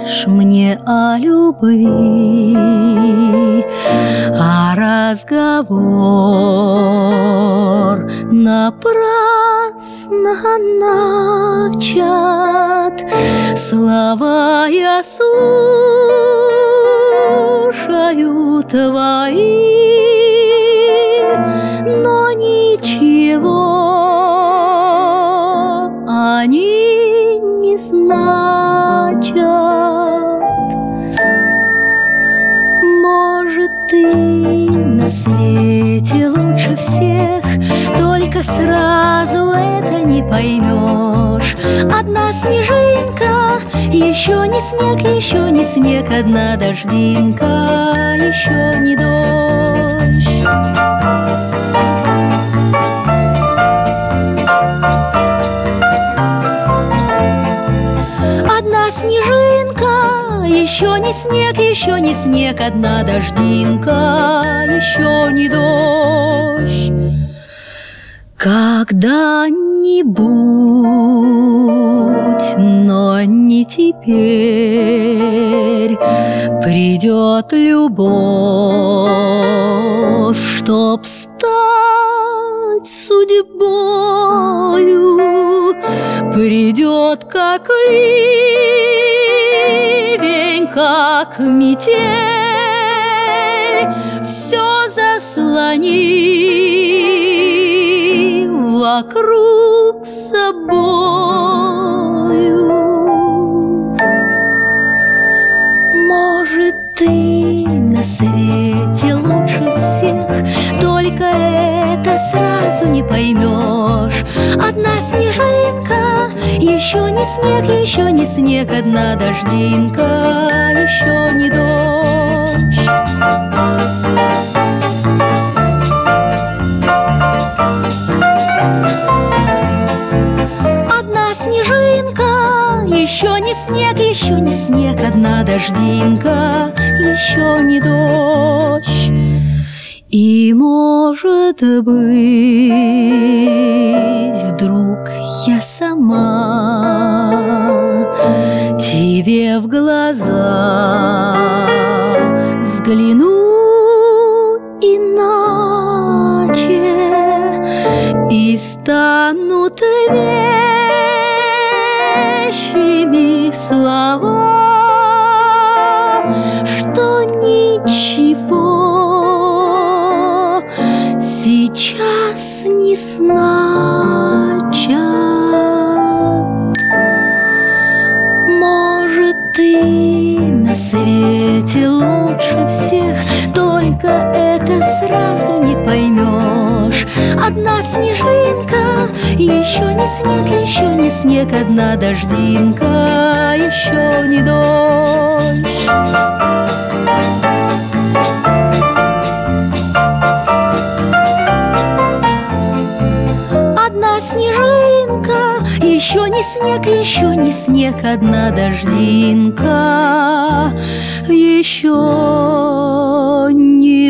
говоришь мне о любви, а разговор напрасно начат. Слова я слушаю твои, но ничего они не значат. Может, ты на свете лучше всех, только сразу это не поймешь. Одна снежинка, еще не снег, еще не снег, одна дождинка, еще не дождь. Одна снежинка, еще не снег, еще не снег, одна дождинка, еще не дождь. Когда-нибудь, но не теперь, придет любовь, чтоб стать судьбою. Придет как ливень, как метель, все заслони вокруг собою. Может, ты на свете лучше всех, только это сразу не поймешь. Одна снежинка, еще не снег, еще не снег, одна дождинка, еще не дождь. Одна снежинка, еще не снег, еще не снег, одна дождинка, еще не дождь. И, может быть, вдруг я сама тебе в глаза взгляну иначе и станут вещими слова, что ничего сейчас не значат. Может, ты на свете лучше всех, только это сразу не поймешь. Одна снежинка, еще не снег, еще не снег, одна дождинка, еще не дождь. Одна снежинка, еще не снег, еще не снег, одна дождинка, еще не